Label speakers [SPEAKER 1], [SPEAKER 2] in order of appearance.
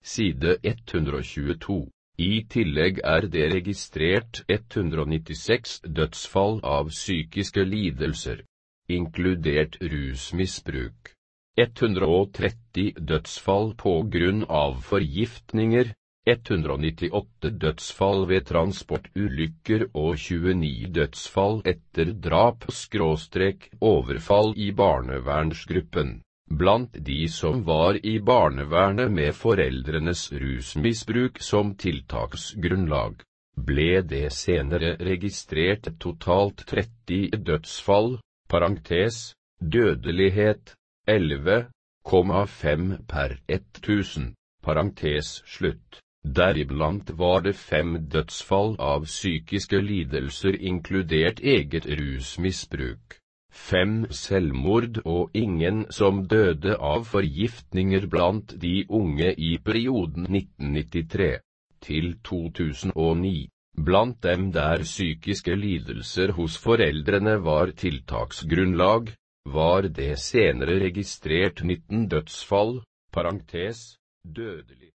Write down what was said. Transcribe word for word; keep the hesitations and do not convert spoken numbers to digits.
[SPEAKER 1] side ett hundre og tjueto. I tillegg er det registrert ett hundre og nittiseks dødsfall av psykiske lidelser, inkludert rusmisbruk. ett hundre og tretti dødsfall på grunn av forgiftninger, ett hundre og nittiåtte dødsfall ved transportulykker og tjueni dødsfall etter drap skråstrek overfall i barnevernsgruppen. Blant de som var i barnevernet med foreldrenes rusmisbruk som tiltaksgrunnlag, ble det senere registrert totalt tretti dødsfall, parentes, dødelighet, elleve komma fem per tusen, parentes slutt. Deriblant var det fem dødsfall av psykiske lidelser inkludert eget rusmisbruk, fem selvmord og ingen som døde av forgiftninger blant de unge i perioden nitten nittitre til to tusen og ni. Blant dem der psykiske lidelser hos foreldrene var tiltaksgrunnlag, var det senere registrert nitten dødsfall, parentes, dødelig.